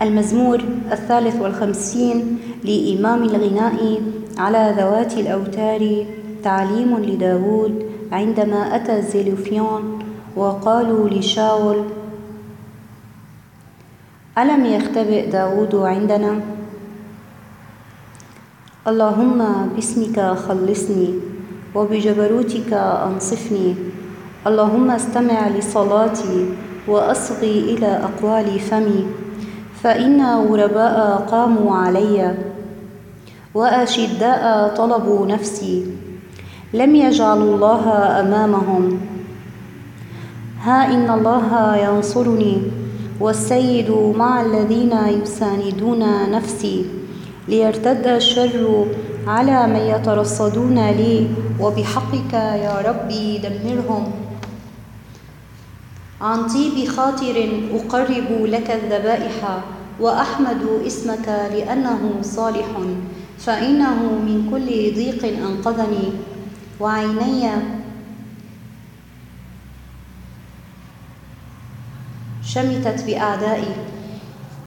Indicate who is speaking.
Speaker 1: المزمور 53 لإمام الغناء على ذوات الأوتار. تعليم لداود عندما أتى الزلوفيون وقالوا لشاول: ألم يختبئ داود عندنا؟ اللهم باسمك خلصني وبجبروتك أنصفني. اللهم استمع لصلاتي وأصغي إلى أقوال فمي، فإن غرباء قاموا علي وأشداء طلبوا نفسي، لم يجعلوا الله أمامهم. ها إن الله ينصرني، والسيد مع الذين يساندون نفسي، ليرتد الشر على من يترصدون لي، وبحقك يا ربي دمرهم. عن طيب خاطر أقرب لك الذبائح، وأحمد اسمك لأنه صالح، فإنه من كل ضيق أنقذني، وعيني شمتت بأعدائي.